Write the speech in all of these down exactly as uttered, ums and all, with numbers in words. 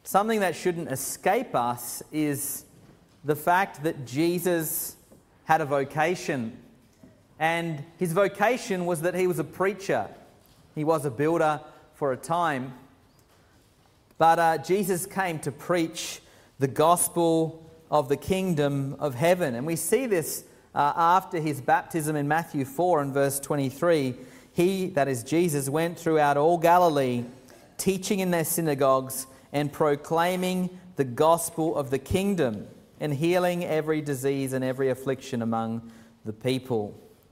something that shouldn't escape us is the fact that Jesus had a vocation. And his vocation was that he was a preacher. He was a builder for a time. But uh, Jesus came to preach the gospel of the kingdom of heaven. And we see this uh, after his baptism in Matthew four and verse twenty-three. He, that is Jesus, went throughout all Galilee, teaching in their synagogues and proclaiming the gospel of the kingdom and healing every disease and every affliction among the people.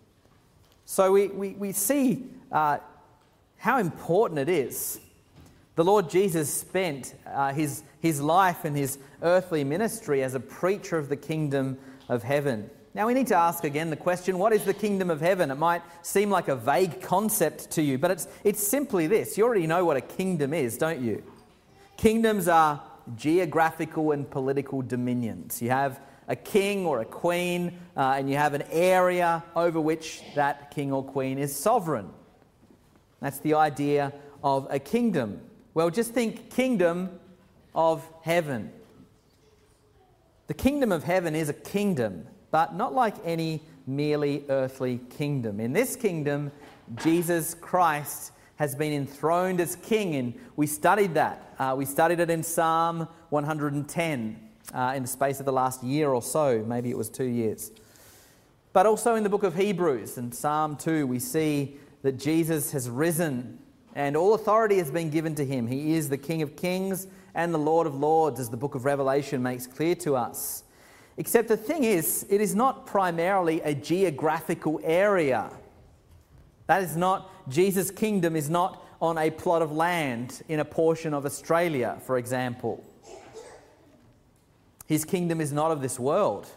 So we, we, we see uh, how important it is. The Lord Jesus spent uh, his, his life and his earthly ministry as a preacher of the kingdom of heaven. Now we need to ask again the question, what is the kingdom of heaven? It might seem like a vague concept to you, but it's, it's simply this. You already know what a kingdom is, don't you? Kingdoms are geographical and political dominions. You have a king or a queen, uh, and you have an area over which that king or queen is sovereign. That's the idea of a kingdom. Well, just think kingdom of heaven. The kingdom of heaven is a kingdom, but not like any merely earthly kingdom. In this kingdom, Jesus Christ has been enthroned as king, and we studied that. Uh, we studied it in Psalm one hundred ten uh, in the space of the last year or so. Maybe it was two years. But also in the book of Hebrews, in Psalm two, we see that Jesus has risen and all authority has been given to him. He is the King of kings and the Lord of lords, as the book of Revelation makes clear to us. Except the thing is, it is not primarily a geographical area. That is not, Jesus' kingdom is not on a plot of land in a portion of Australia, for example. His kingdom is not of this world.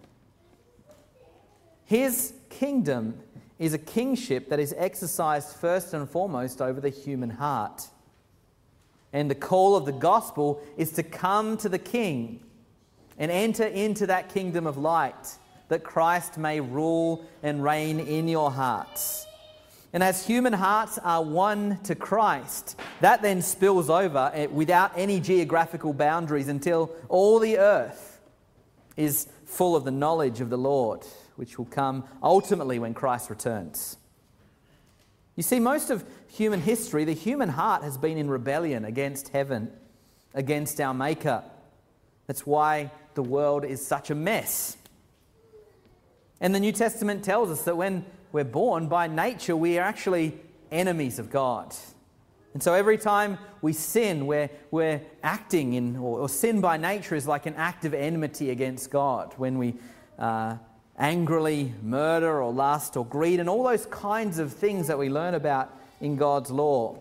His kingdom is a kingship that is exercised first and foremost over the human heart. And the call of the gospel is to come to the King and enter into that kingdom of light, that Christ may rule and reign in your hearts. And as human hearts are one to Christ, that then spills over without any geographical boundaries until all the earth is full of the knowledge of the Lord, which will come ultimately when Christ returns. You see, most of human history, the human heart has been in rebellion against heaven, against our Maker. That's why the world is such a mess. And the New Testament tells us that when we're born, by nature, we are actually enemies of God. And so every time we sin, we're, we're acting in, or, or sin by nature is like an act of enmity against God. When we uh, angrily murder or lust or greed and all those kinds of things that we learn about in God's law.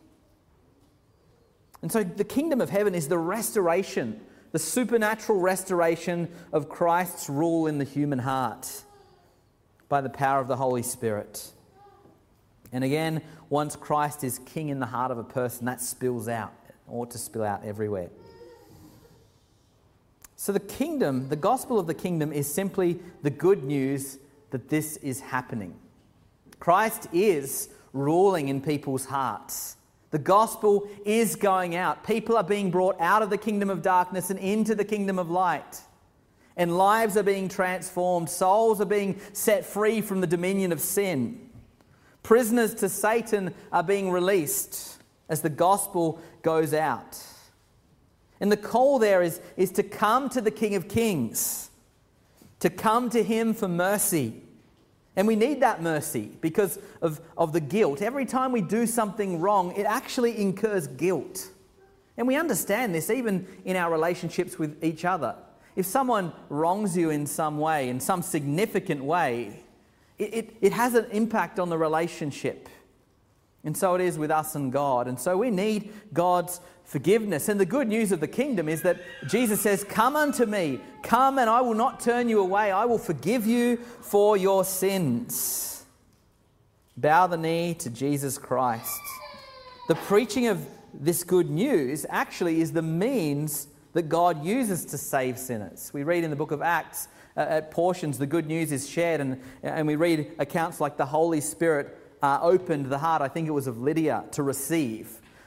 And so the kingdom of heaven is the restoration, the supernatural restoration of Christ's rule in the human heart by the power of the Holy Spirit. And again, once Christ is king in the heart of a person, that spills out, it ought to spill out everywhere. So the kingdom, the gospel of the kingdom is simply the good news that this is happening. Christ is ruling in people's hearts. The gospel is going out. People are being brought out of the kingdom of darkness and into the kingdom of light. And lives are being transformed. Souls are being set free from the dominion of sin. Prisoners to Satan are being released as the gospel goes out. And the call there is, is to come to the King of Kings, to come to him for mercy. And we need that mercy because of, of the guilt. Every time we do something wrong, it actually incurs guilt. And we understand this even in our relationships with each other. If someone wrongs you in some way, in some significant way, it, it, it has an impact on the relationship. And so it is with us and God. And so we need God's forgiveness. And the good news of the kingdom is that Jesus says, "Come unto me, come and I will not turn you away. I will forgive you for your sins." Bow the knee to Jesus Christ. The preaching of this good news actually is the means that God uses to save sinners. We read in the book of Acts, uh, at portions, the good news is shared, and, and we read accounts like the Holy Spirit uh, opened the heart, I think it was of Lydia, to receive.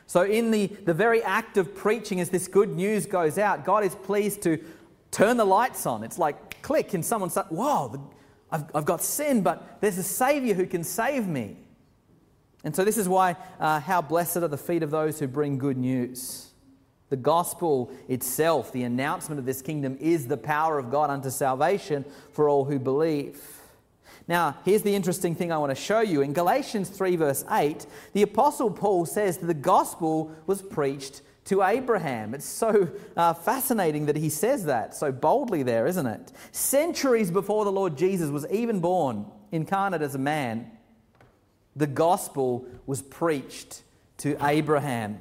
So in the, the very act of preaching, as this good news goes out, God is pleased to turn the lights on. It's like click and someone says, "Wow, the, I've, I've got sin, but there's a Saviour who can save me." And so this is why, uh, how blessed are the feet of those who bring good news. The gospel itself, the announcement of this kingdom, is the power of God unto salvation for all who believe. Now, here's the interesting thing I want to show you. In Galatians three verse eight, the Apostle Paul says that the gospel was preached to Abraham. It's so uh, fascinating that he says that so boldly there, isn't it? Centuries before the Lord Jesus was even born, incarnate as a man, the gospel was preached to Abraham.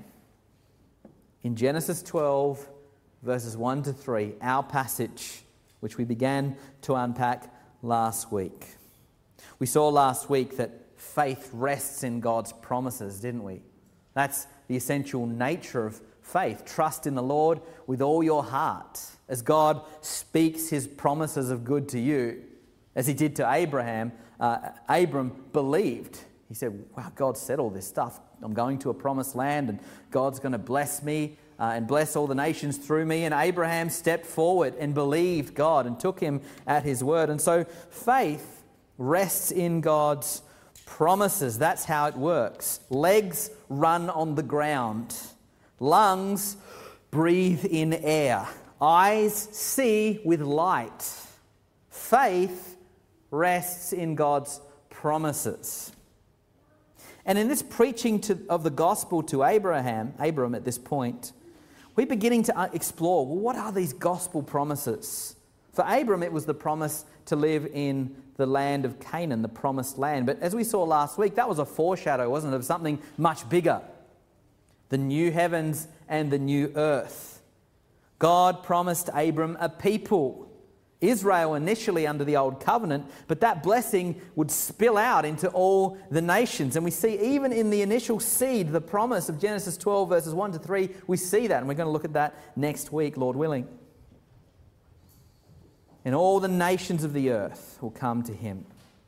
In Genesis twelve, verses one to three, our passage, which we began to unpack last week. We saw last week that faith rests in God's promises, didn't we? That's the essential nature of faith. Trust in the Lord with all your heart. As God speaks his promises of good to you, as he did to Abraham, uh, Abram believed. He said, "Wow, God said all this stuff. I'm going to a promised land and God's going to bless me uh, and bless all the nations through me." And Abraham stepped forward and believed God and took him at his word. And so faith rests in God's promises. That's how it works. Legs run on the ground. Lungs breathe in air. Eyes see with light. Faith rests in God's promises. And in this preaching to, of the gospel to Abraham, Abram at this point, we're beginning to explore, well, what are these gospel promises? For Abram, it was the promise to live in the land of Canaan, the promised land. But as we saw last week, that was a foreshadow, wasn't it, of something much bigger. The new heavens and the new earth. God promised Abram a people. Israel initially under the old covenant, but that blessing would spill out into all the nations. And we see even in the initial seed, the promise of Genesis twelve verses one to three, we see that. And we're going to look at that next week, Lord willing. And all the nations of the earth will come to him.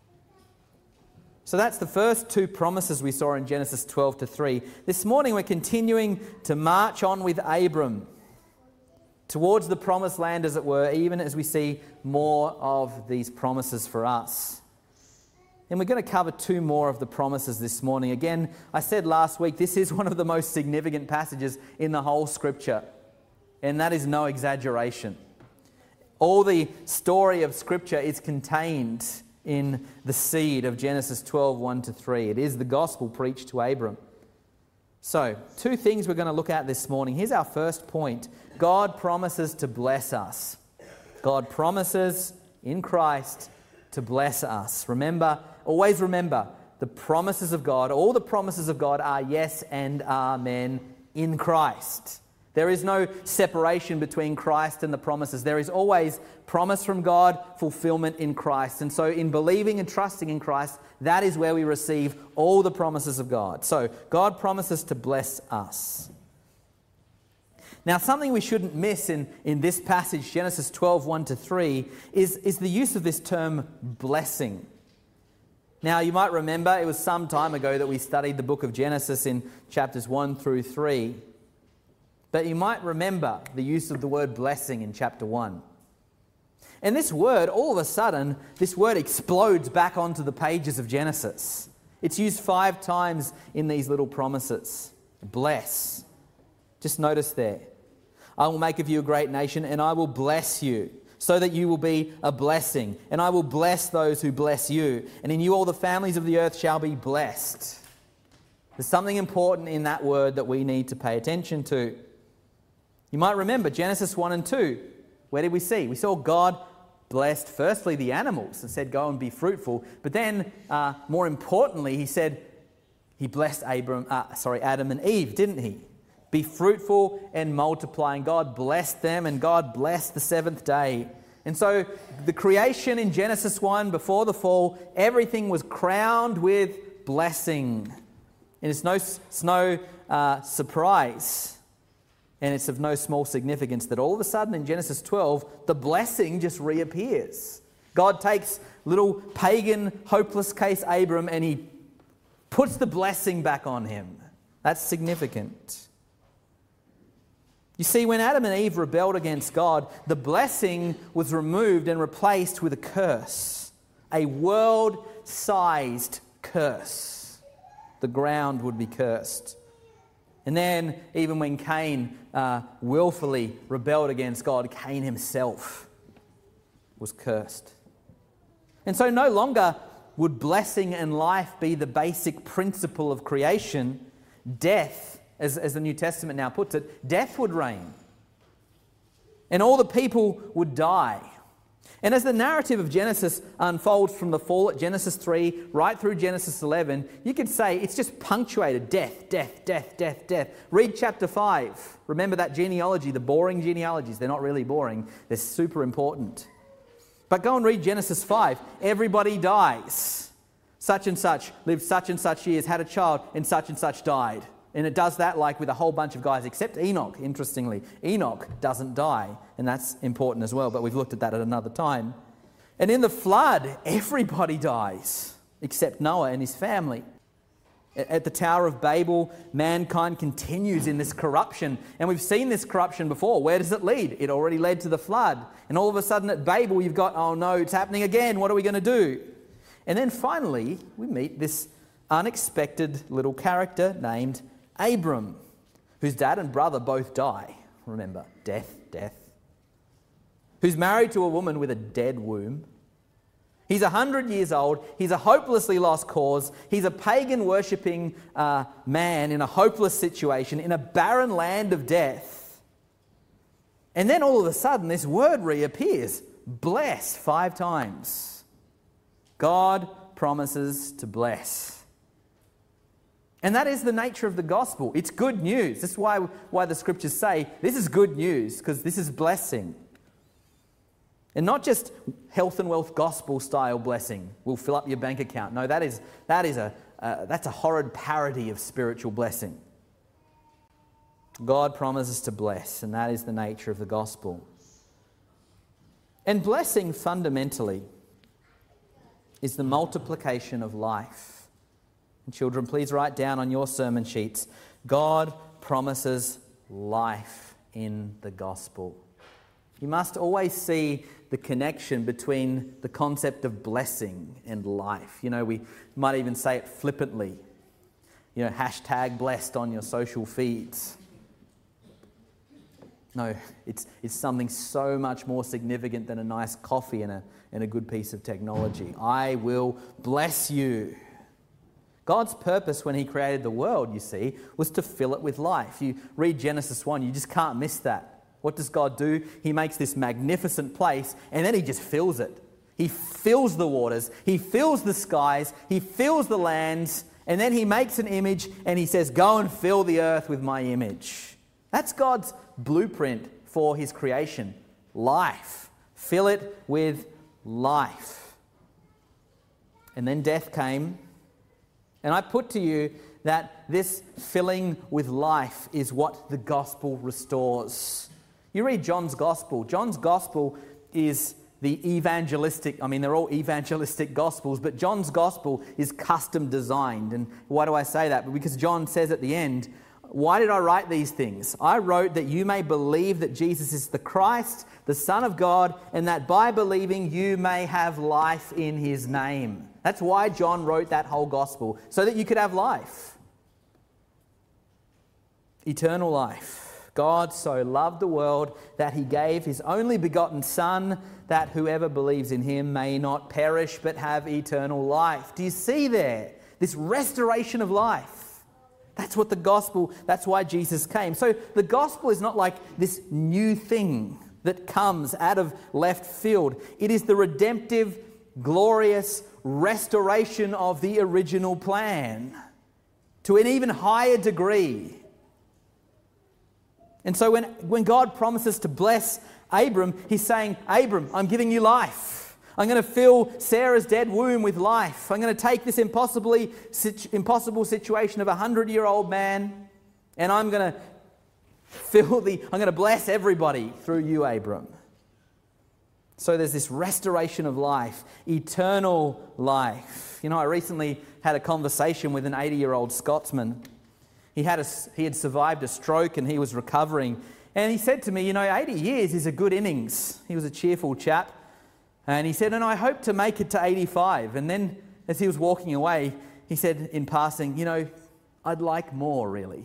So that's the first two promises we saw in Genesis twelve to three. This morning we're continuing to march on with Abram towards the promised land, as it were, even as we see more of these promises for us. And we're going to cover two more of the promises this morning. Again, I said last week, this is one of the most significant passages in the whole Scripture. And that is no exaggeration. All the story of Scripture is contained in the seed of Genesis twelve, one to three. It is the gospel preached to Abram. So, two things we're going to look at this morning. Here's our first point. God promises to bless us. God promises in Christ to bless us. Remember, always remember, the promises of God, all the promises of God are yes and amen in Christ. There is no separation between Christ and the promises. There is always promise from God, fulfillment in Christ. And so in believing and trusting in Christ, that is where we receive all the promises of God. So God promises to bless us. Now, something we shouldn't miss in, in this passage, Genesis twelve, one to three, is, is the use of this term blessing. Now, you might remember it was some time ago that we studied the book of Genesis in chapters one through three. But you might remember the use of the word blessing in chapter one. And this word, all of a sudden, this word explodes back onto the pages of Genesis. It's used five times in these little promises. Bless. Just notice there. I will make of you a great nation, and I will bless you, so that you will be a blessing. And I will bless those who bless you. And in you all the families of the earth shall be blessed. There's something important in that word that we need to pay attention to. You might remember Genesis one and two. Where did we see? We saw God blessed firstly the animals and said, go and be fruitful. But then, uh, more importantly, he said, he blessed Abram, uh, sorry, Adam and Eve, didn't he? Be fruitful and multiply. And God blessed them, and God blessed the seventh day. And so the creation in Genesis one, before the fall, everything was crowned with blessing. And it's no, it's no uh, surprise. And it's of no small significance that all of a sudden in Genesis twelve, the blessing just reappears. God takes little pagan, hopeless case Abram and he puts the blessing back on him. That's significant. You see, when Adam and Eve rebelled against God, the blessing was removed and replaced with a curse, a world-sized curse. The ground would be cursed. And then, even when Cain uh, willfully rebelled against God, Cain himself was cursed. And so no longer would blessing and life be the basic principle of creation. Death, as, as the New Testament now puts it, death would reign. And all the people would die. And as the narrative of Genesis unfolds from the fall at Genesis three right through Genesis eleven, you could say it's just punctuated death, death, death, death, death. Read chapter five. Remember that genealogy, the boring genealogies. They're not really boring. They're super important. But go and read Genesis five. Everybody dies. Such and such lived such and such years, had a child, and such and such died. And it does that like with a whole bunch of guys, except Enoch, interestingly. Enoch doesn't die, and that's important as well, but we've looked at that at another time. And in the flood, everybody dies, except Noah and his family. At the Tower of Babel, mankind continues in this corruption. And we've seen this corruption before. Where does it lead? It already led to the flood. And all of a sudden at Babel, you've got, oh no, it's happening again. What are we going to do? And then finally, we meet this unexpected little character named Abram, whose dad and brother both die. Remember, death, death. Who's married to a woman with a dead womb. He's one hundred years old. He's a hopelessly lost cause. He's a pagan worshipping uh, man in a hopeless situation, in a barren land of death. And then all of a sudden, this word reappears. Bless, five times. God promises to bless. And that is the nature of the gospel. It's good news. That's why, why the scriptures say this is good news, because this is blessing. And not just health and wealth gospel style blessing will fill up your bank account. No, that is, that is a, uh, that's a horrid parody of spiritual blessing. God promises to bless, and that is the nature of the gospel. And blessing fundamentally is the multiplication of life. And children, please write down on your sermon sheets, God promises life in the gospel. You must always see the connection between the concept of blessing and life. You know, we might even say it flippantly. You know, hashtag blessed on your social feeds. No, it's it's something so much more significant than a nice coffee and a, and a good piece of technology. I will bless you. God's purpose when he created the world, you see, was to fill it with life. You read Genesis one, you just can't miss that. What does God do? He makes this magnificent place, and then he just fills it. He fills the waters, he fills the skies, he fills the lands, and then he makes an image and he says, go and fill the earth with my image. That's God's blueprint for his creation. Life. Fill it with life. And then death came. And I put to you that this filling with life is what the gospel restores. You read John's gospel. John's gospel is the evangelistic, I mean, they're all evangelistic gospels, but John's gospel is custom designed. And why do I say that? Because John says at the end, why did I write these things? I wrote that you may believe that Jesus is the Christ, the Son of God, and that by believing you may have life in his name. That's why John wrote that whole gospel, so that you could have life. Eternal life. God so loved the world that he gave his only begotten Son, that whoever believes in him may not perish but have eternal life. Do you see there? This restoration of life. That's what the gospel, that's why Jesus came. So the gospel is not like this new thing that comes out of left field. It is the redemptive, glorious restoration of the original plan to an even higher degree. And so when, when God promises to bless Abram, he's saying, Abram, I'm giving you life. I'm going to fill Sarah's dead womb with life. I'm going to take this impossibly, impossible situation of a hundred-year-old man, and I'm going to fill the, I'm going to bless everybody through you, Abram. So there's this restoration of life, eternal life. You know, I recently had a conversation with an eighty-year-old Scotsman. He had, a, he had survived a stroke and he was recovering. And he said to me, you know, eighty years is a good innings. He was a cheerful chap. And he said, and I hope to make it to eighty-five. And then as he was walking away, he said in passing, you know, I'd like more, really.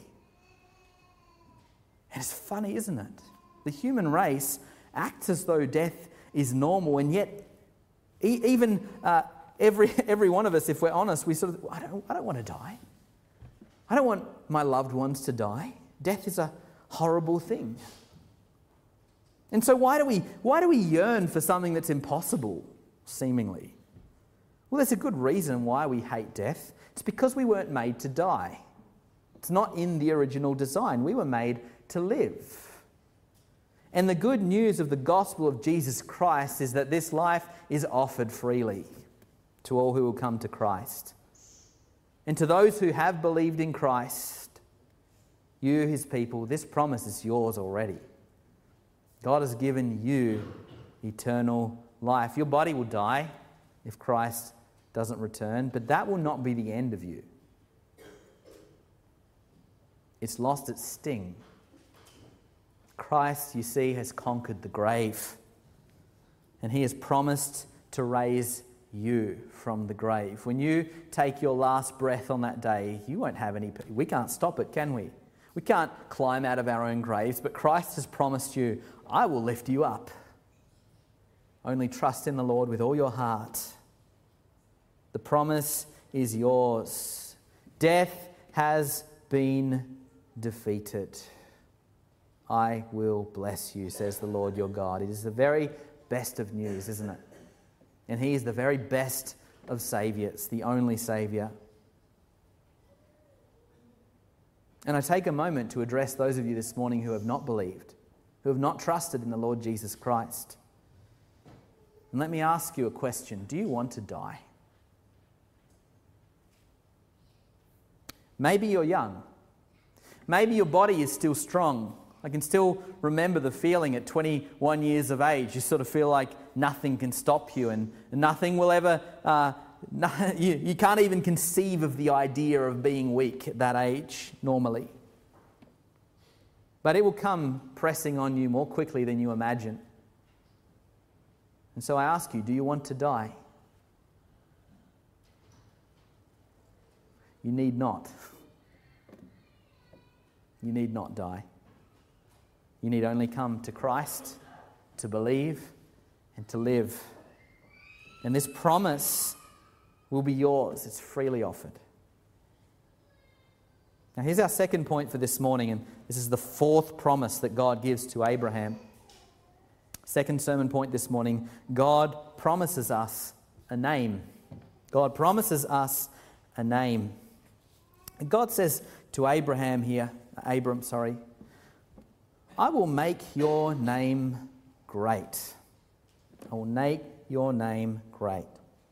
And it's funny, isn't it? The human race acts as though death is normal, and yet e- even uh, every every one of us, if we're honest, we sort of, I don't, I don't want to die. I don't want my loved ones to die. Death is a horrible thing. And so why do we why do we yearn for something that's impossible, seemingly? Well, there's a good reason why we hate death. It's because we weren't made to die. It's not in the original design. We were made to live. And the good news of the gospel of Jesus Christ is that this life is offered freely to all who will come to Christ. And to those who have believed in Christ, you, his people, this promise is yours already. God has given you eternal life. Your body will die if Christ doesn't return, but that will not be the end of you. It's lost its sting. Christ, you see, has conquered the grave, and he has promised to raise you from the grave. When you take your last breath on that day, you won't have any... We can't stop it, can we? We can't climb out of our own graves, but Christ has promised you, I will lift you up. Only trust in the Lord with all your heart. The promise is yours. Death has been defeated. I will bless you, says the Lord your God. It is the very best of news, isn't it? And he is the very best of saviours, the only saviour. And I take a moment to address those of you this morning who have not believed, who have not trusted in the Lord Jesus Christ. And let me ask you a question. Do you want to die? Maybe you're young. Maybe your body is still strong. I can still remember the feeling at twenty-one years of age. You sort of feel like nothing can stop you, and nothing will ever... Uh, no, you, you can't even conceive of the idea of being weak at that age, normally. But it will come pressing on you more quickly than you imagine. And so I ask you, do you want to die? You need not. You need not die. You need only come to Christ to believe and to live. And this promise will be yours. It's freely offered. Now here's our second point for this morning, and this is the fourth promise that God gives to Abraham. Second sermon point this morning, God promises us a name. God promises us a name. And God says to Abraham here, Abram, sorry, I will make your name great. I will make your name great.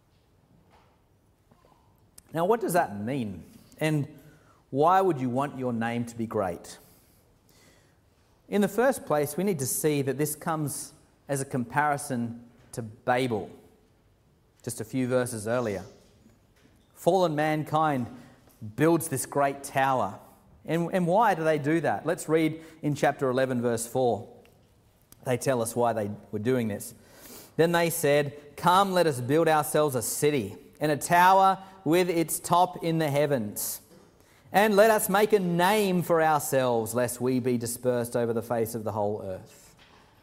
Now, what does that mean? And why would you want your name to be great? In the first place, we need to see that this comes as a comparison to Babel, just a few verses earlier. Fallen mankind builds this great tower. And, and why do they do that? Let's read in chapter eleven, verse four. They tell us why they were doing this. Then they said, come, let us build ourselves a city and a tower with its top in the heavens. And let us make a name for ourselves, lest we be dispersed over the face of the whole earth.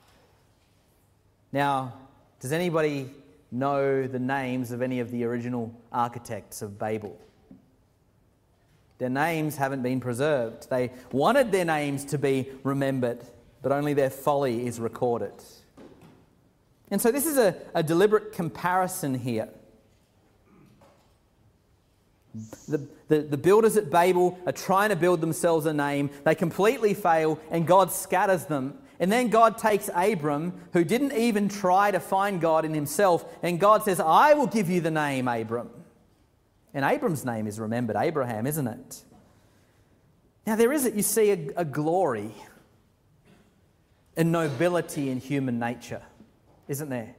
Now, does anybody know the names of any of the original architects of Babel? Their names haven't been preserved. They wanted their names to be remembered, but only their folly is recorded. And so this is a, a deliberate comparison here. The, the, the builders at Babel are trying to build themselves a name. They completely fail, and God scatters them. And then God takes Abram, who didn't even try to find God in himself, and God says, I will give you the name Abram. And Abram's name is remembered, Abraham, isn't it? Now there is, you see, a, a glory, a nobility in human nature, isn't there?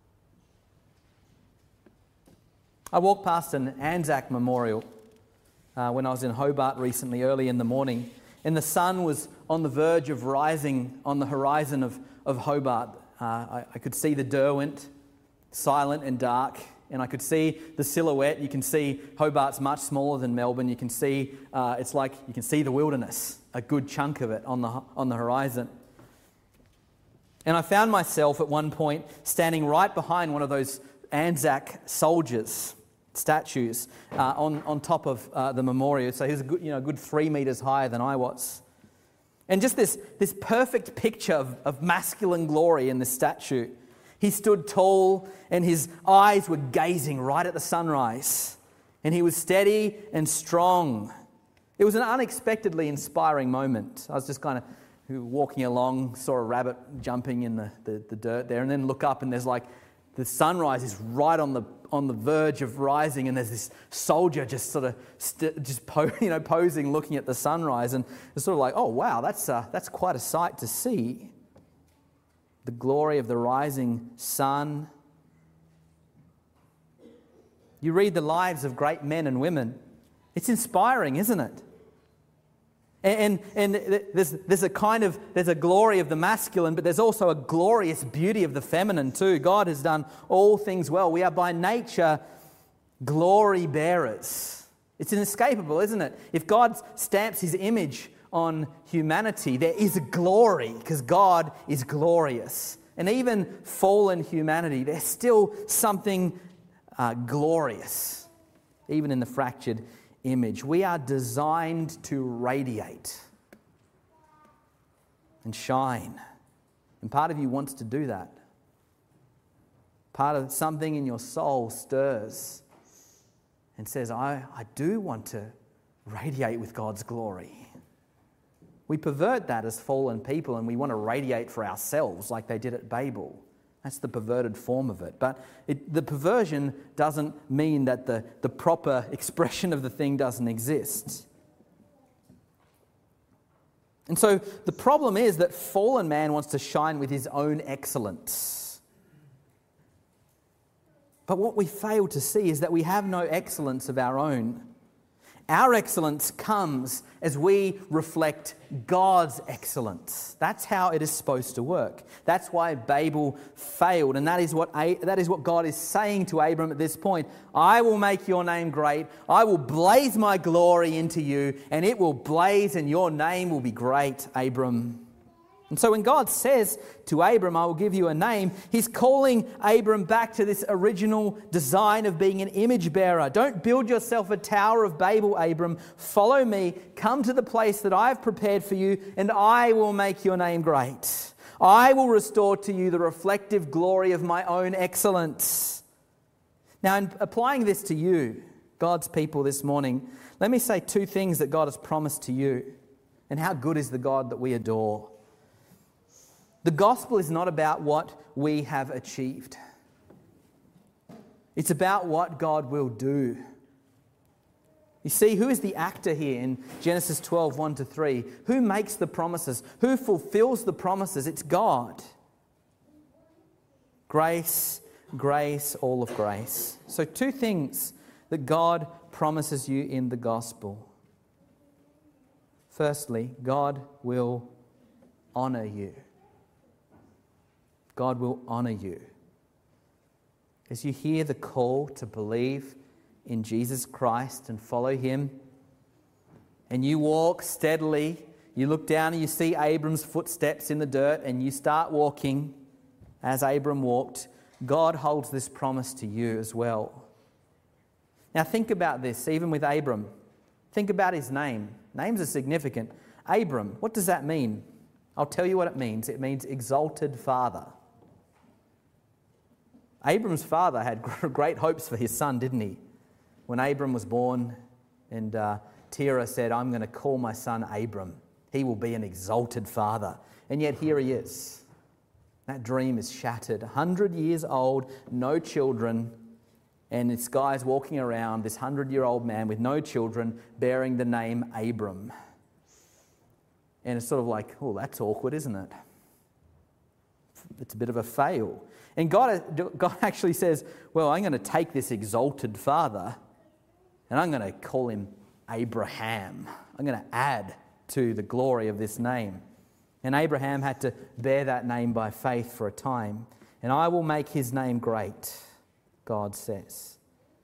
I walked past an Anzac memorial uh, when I was in Hobart recently, early in the morning, and the sun was on the verge of rising on the horizon of, of Hobart. Uh, I, I could see the Derwent, silent and dark, and I could see the silhouette. You can see Hobart's much smaller than Melbourne. You can see, uh, it's like you can see the wilderness, a good chunk of it on the on the horizon. And I found myself at one point standing right behind one of those Anzac soldiers statues uh, on, on top of uh, the memorial. So he was a good, you know, a good three metres higher than I was. And just this, this perfect picture of, of masculine glory in this statue. He stood tall and his eyes were gazing right at the sunrise. And he was steady and strong. It was an unexpectedly inspiring moment. I was just kind of walking along, saw a rabbit jumping in the, the, the dirt there, and then look up and there's like, the sunrise is right on the on the verge of rising, and there's this soldier just sort of st- just po- you know posing, looking at the sunrise, and it's sort of like, oh wow, that's uh, that's quite a sight to see. The glory of the rising sun. You read the lives of great men and women. It's inspiring, isn't it? And, and, and there's, there's a kind of, there's a glory of the masculine, but there's also a glorious beauty of the feminine too. God has done all things well. We are by nature glory bearers. It's inescapable, isn't it? If God stamps his image on humanity, there is a glory because God is glorious. And even fallen humanity, there's still something uh, glorious, even in the fractured image. We are designed to radiate and shine. And part of you wants to do that. Part of something in your soul stirs and says, I, I do want to radiate with God's glory. We pervert that as fallen people and we want to radiate for ourselves like they did at Babel. That's the perverted form of it. But it, the perversion doesn't mean that the, the proper expression of the thing doesn't exist. And so the problem is that fallen man wants to shine with his own excellence. But what we fail to see is that we have no excellence of our own. Our excellence comes as we reflect God's excellence. That's how it is supposed to work. That's why Babel failed, and that is what that is what God is saying to Abram at this point. I will make your name great. I will blaze my glory into you, and it will blaze, and your name will be great, Abram. And so when God says to Abram, I will give you a name, he's calling Abram back to this original design of being an image bearer. Don't build yourself a Tower of Babel, Abram. Follow me, come to the place that I've prepared for you, and I will make your name great. I will restore to you the reflective glory of my own excellence. Now, in applying this to you, God's people this morning, let me say two things that God has promised to you, and how good is the God that we adore. The gospel is not about what we have achieved. It's about what God will do. You see, who is the actor here in Genesis twelve, one to three? Who makes the promises? Who fulfills the promises? It's God. Grace, grace, all of grace. So two things that God promises you in the gospel. Firstly, God will honour you. God will honour you. As you hear the call to believe in Jesus Christ and follow him, and you walk steadily, you look down and you see Abram's footsteps in the dirt and you start walking as Abram walked, God holds this promise to you as well. Now think about this, even with Abram. Think about his name. Names are significant. Abram, what does that mean? I'll tell you what it means. It means exalted father. Abram's father had great hopes for his son, didn't he? When Abram was born and uh, Terah said, I'm going to call my son Abram. He will be an exalted father. And yet here he is. That dream is shattered. one hundred years old, no children, and this guy's walking around, this one hundred-year-old man with no children, bearing the name Abram. And it's sort of like, oh, that's awkward, isn't it? It's a bit of a fail. And God, God actually says, well, I'm going to take this exalted father and I'm going to call him Abraham. I'm going to add to the glory of this name. And Abraham had to bear that name by faith for a time. And I will make his name great, God says.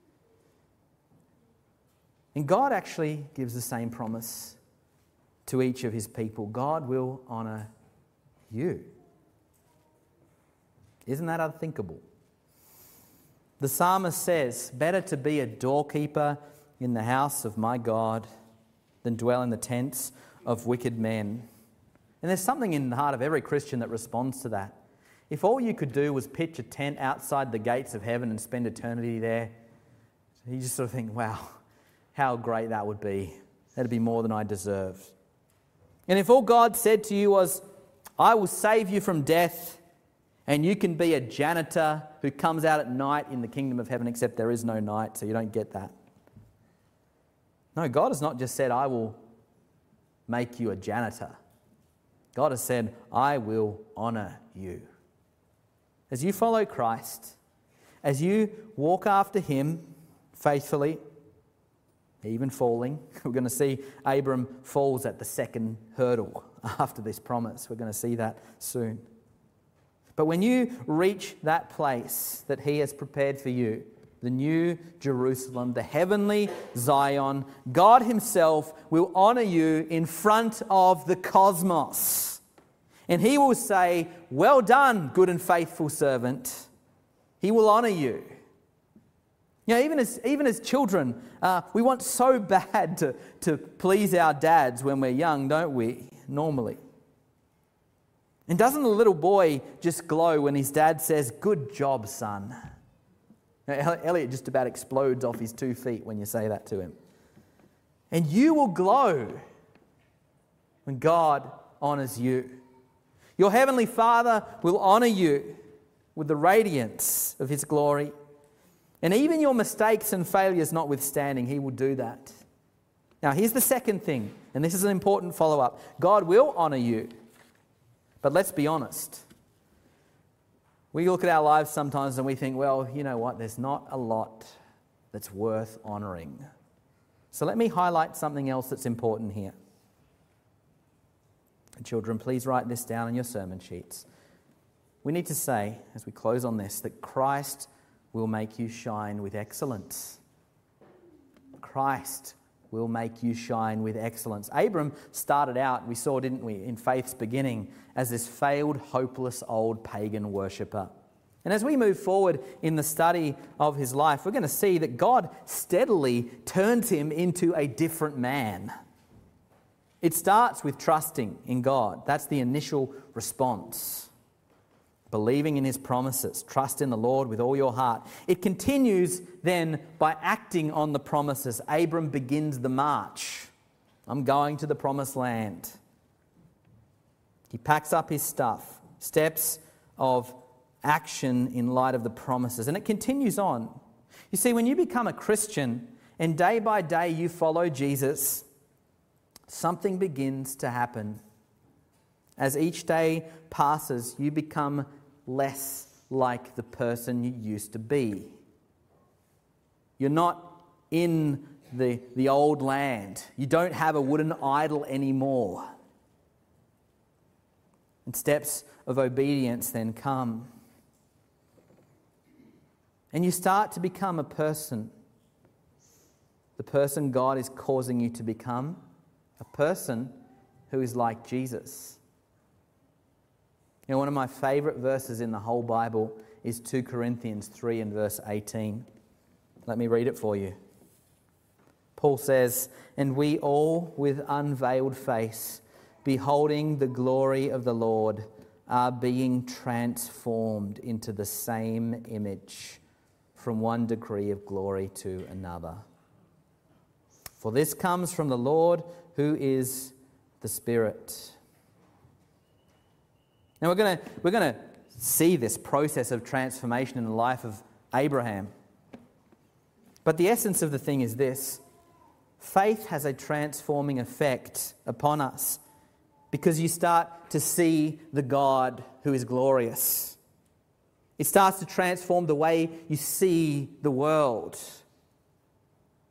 And God actually gives the same promise to each of his people. God will honour you. Isn't that unthinkable? The psalmist says, better to be a doorkeeper in the house of my God than dwell in the tents of wicked men. And there's something in the heart of every Christian that responds to that. If all you could do was pitch a tent outside the gates of heaven and spend eternity there, you just sort of think, wow, how great that would be. That'd be more than I deserve. And if all God said to you was, I will save you from death, and you can be a janitor who comes out at night in the kingdom of heaven, except there is no night, so you don't get that. No, God has not just said, I will make you a janitor. God has said, I will honour you. As you follow Christ, as you walk after him faithfully, even falling, we're going to see Abram falls at the second hurdle after this promise. We're going to see that soon. But when you reach that place that he has prepared for you, the new Jerusalem, the heavenly Zion, God himself will honour you in front of the cosmos. And he will say, well done, good and faithful servant. He will honour you. You know, even as, even as children, uh, we want so bad to, to please our dads when we're young, don't we? Normally. And doesn't a little boy just glow when his dad says, good job, son? Now, Elliot just about explodes off his two feet when you say that to him. And you will glow when God honours you. Your heavenly Father will honour you with the radiance of his glory. And even your mistakes and failures notwithstanding, he will do that. Now, here's the second thing, and this is an important follow-up. God will honour you. But let's be honest. We look at our lives sometimes and we think, well, you know what, there's not a lot that's worth honouring. So let me highlight something else that's important here. And children, please write this down on your sermon sheets. We need to say, as we close on this, that Christ will make you shine with excellence. Christ will make you shine with excellence. Abram started out, we saw, didn't we, in faith's beginning, as this failed, hopeless, old pagan worshipper. And as we move forward in the study of his life, we're going to see that God steadily turns him into a different man. It starts with trusting in God. That's the initial response. Believing in his promises. Trust in the Lord with all your heart. It continues then by acting on the promises. Abram begins the march. I'm going to the promised land. He packs up his stuff. Steps of action in light of the promises. And it continues on. You see, when you become a Christian and day by day you follow Jesus, something begins to happen. As each day passes, you become less like the person you used to be. You're not in the, the old land. You don't have a wooden idol anymore. And steps of obedience then come. And you start to become a person. The person God is causing you to become. A person who is like Jesus. You know, one of my favourite verses in the whole Bible is two Corinthians three and verse eighteen. Let me read it for you. Paul says, and we all with unveiled face, beholding the glory of the Lord, are being transformed into the same image from one degree of glory to another. For this comes from the Lord who is the Spirit. Now we're going to we're going to see this process of transformation in the life of Abraham. But the essence of the thing is this. Faith has a transforming effect upon us because you start to see the God who is glorious. It starts to transform the way you see the world.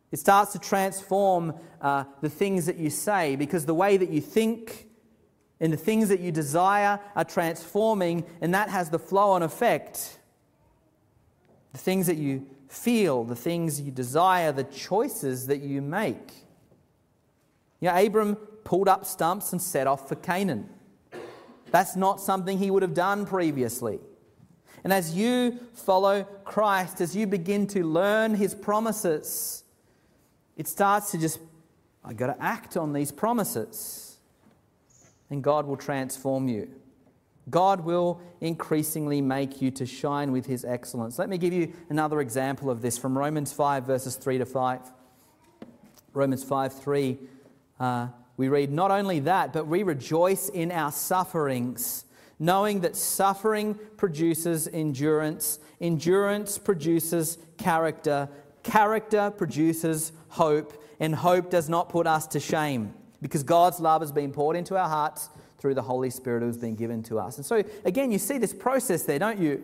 It starts to transform uh, the things that you say, because the way that you think and the things that you desire are transforming, and that has the flow-on effect. The things that you feel, the things you desire, the choices that you make. You know, Abram pulled up stumps and set off for Canaan. That's not something he would have done previously. And as you follow Christ, as you begin to learn his promises, it starts to just, I've got to act on these promises. And God will transform you. God will increasingly make you to shine with his excellence. Let me give you another example of this from Romans five, verses three to five. Romans five, three, uh, we read, "Not only that, but we rejoice in our sufferings, knowing that suffering produces endurance. Endurance produces character. Character produces hope. And hope does not put us to shame, because God's love has been poured into our hearts through the Holy Spirit who has been given to us." And so, again, you see this process there, don't you?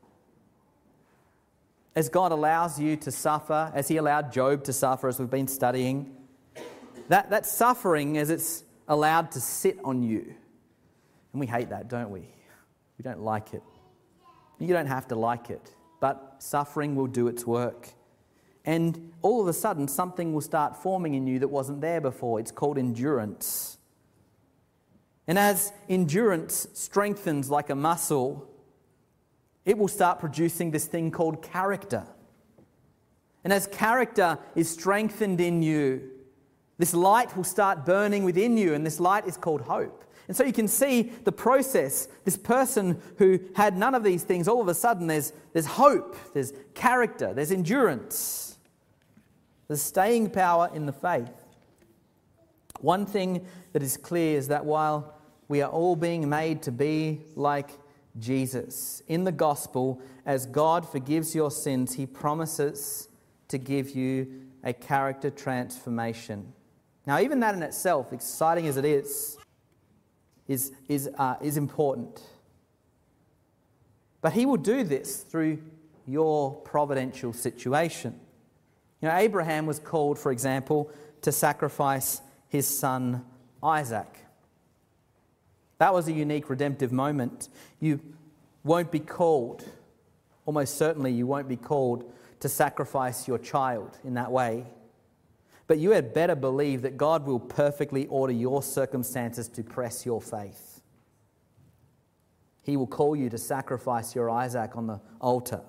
As God allows you to suffer, as he allowed Job to suffer, as we've been studying, that, that suffering, as it's allowed to sit on you. And we hate that, don't we? We don't like it. You don't have to like it, but suffering will do its work. And all of a sudden, something will start forming in you that wasn't there before. It's called endurance. And as endurance strengthens like a muscle, it will start producing this thing called character. And as character is strengthened in you, this light will start burning within you, and this light is called hope. And so you can see the process. This person who had none of these things, all of a sudden there's, there's hope, there's character, there's endurance, there's staying power in the faith. One thing that is clear is that while we are all being made to be like Jesus, in the gospel, as God forgives your sins, he promises to give you a character transformation. Now, even that in itself, exciting as it is, is, is, uh, is important. But he will do this through your providential situation. You know, Abraham was called, for example, to sacrifice his son Isaac. That was a unique redemptive moment. You won't be called, almost certainly you won't be called to sacrifice your child in that way. But you had better believe that God will perfectly order your circumstances to press your faith. He will call you to sacrifice your Isaac on the altar.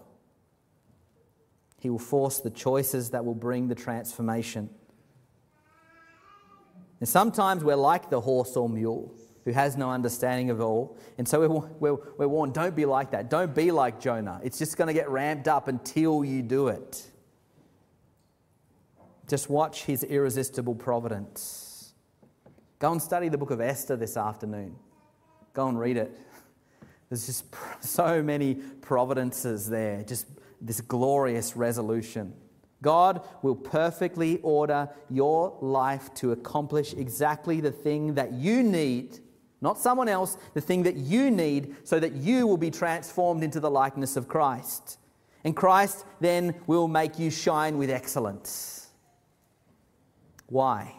He will force the choices that will bring the transformation. And sometimes we're like the horse or mule who has no understanding of it all. And so we're, we're, we're warned, don't be like that. Don't be like Jonah. It's just going to get ramped up until you do it. Just watch his irresistible providence. Go and study the book of Esther this afternoon. Go and read it. There's just so many providences there. Just this glorious resolution. God will perfectly order your life to accomplish exactly the thing that you need, not someone else, the thing that you need, so that you will be transformed into the likeness of Christ. And Christ then will make you shine with excellence. Why?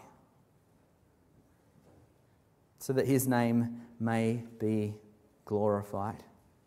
So that his name may be glorified.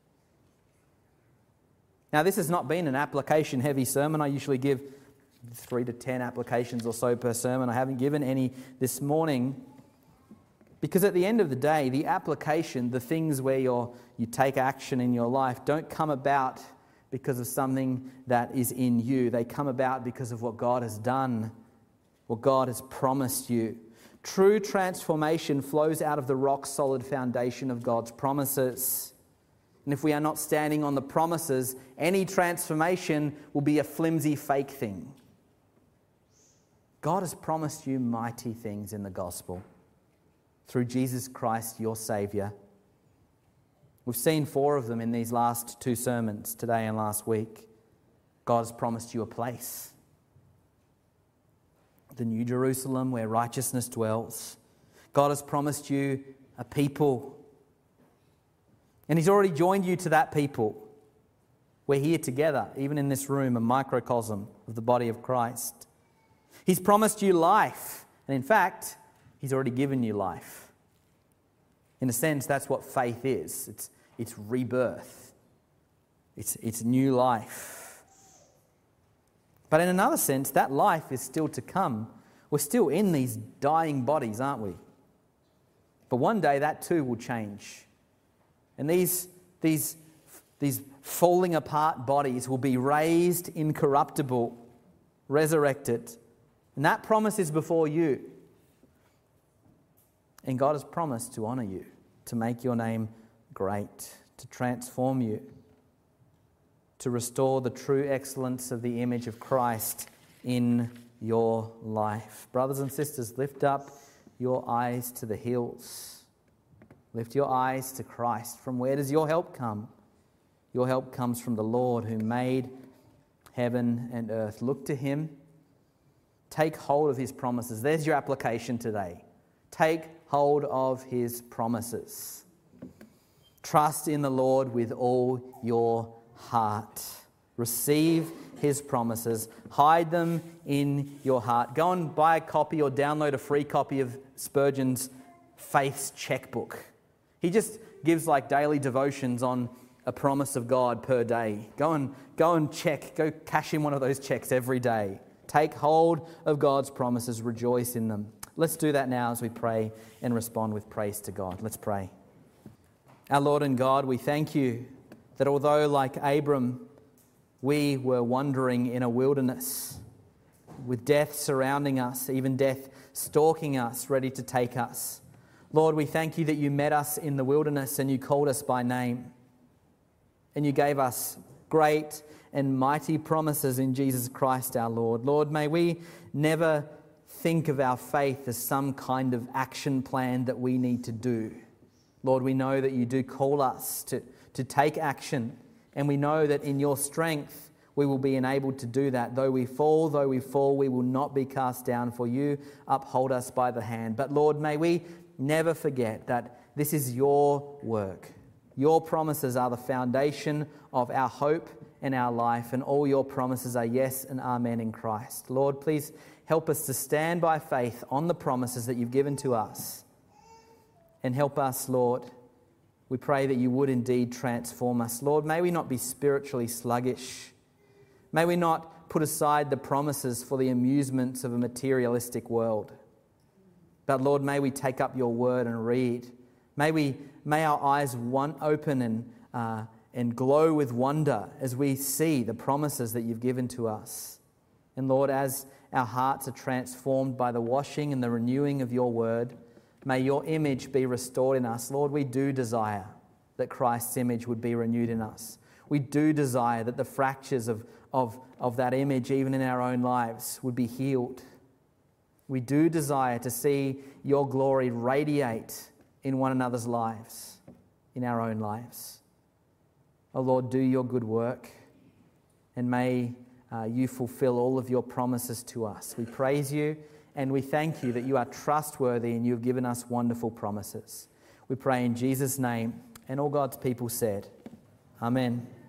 Now, this has not been an application-heavy sermon. I usually give three to ten applications or so per sermon. I haven't given any this morning because at the end of the day, the application, the things where you're, you take action in your life, don't come about because of something that is in you. They come about because of what God has done, what God has promised you. True transformation flows out of the rock-solid foundation of God's promises. And if we are not standing on the promises, any transformation will be a flimsy fake thing. God has promised you mighty things in the gospel through Jesus Christ, your Saviour. We've seen four of them in these last two sermons, today and last week. God has promised you a place. The New Jerusalem where righteousness dwells. God has promised you a people. And he's already joined you to that people. We're here together, even in this room, a microcosm of the body of Christ. He's promised you life. And in fact, He's already given you life. In a sense, that's what faith is. It's, it's rebirth. It's, it's new life. But in another sense, that life is still to come. We're still in these dying bodies, aren't we? But one day that too will change. And these, these, these falling apart bodies will be raised incorruptible, resurrected. And that promise is before you. And God has promised to honour you, to make your name great, to transform you, to restore the true excellence of the image of Christ in your life. Brothers and sisters, lift up your eyes to the hills. Lift your eyes to Christ. From where does your help come? Your help comes from the Lord who made heaven and earth. Look to Him. Take hold of His promises. There's your application today. Take hold of His promises. Trust in the Lord with all your heart. Receive His promises. Hide them in your heart. Go and buy a copy or download a free copy of Spurgeon's Faith's Checkbook. He just gives like daily devotions on a promise of God per day. Go and, go and check. Go cash in one of those checks every day. Take hold of God's promises. Rejoice in them. Let's do that now as we pray and respond with praise to God. Let's pray. Our Lord and God, we thank You that although like Abram, we were wandering in a wilderness with death surrounding us, even death stalking us, ready to take us. Lord, we thank You that You met us in the wilderness and You called us by name. And You gave us great and mighty promises in Jesus Christ our Lord. Lord, may we never think of our faith as some kind of action plan that we need to do. Lord, we know that You do call us to, to take action, and we know that in Your strength we will be enabled to do that. Though we fall, though we fall, we will not be cast down, for You uphold us by the hand. But Lord, may we never forget that this is Your work. Your promises are the foundation of our hope and our life, and all Your promises are yes and amen in Christ. Lord, please help us to stand by faith on the promises that You've given to us. And help us, Lord, we pray that You would indeed transform us. Lord, may we not be spiritually sluggish. May we not put aside the promises for the amusements of a materialistic world. But Lord, may we take up Your word and read. May we, may our eyes one open and uh, and glow with wonder as we see the promises that You've given to us. And Lord, as our hearts are transformed by the washing and the renewing of Your word, may Your image be restored in us. Lord, we do desire that Christ's image would be renewed in us. We do desire that the fractures of, of, of that image, even in our own lives, would be healed. We do desire to see Your glory radiate in one another's lives, in our own lives. Oh Lord, do Your good work, and may uh, You fulfill all of Your promises to us. We praise You and we thank You that You are trustworthy and You've given us wonderful promises. We pray in Jesus' name, and all God's people said, Amen.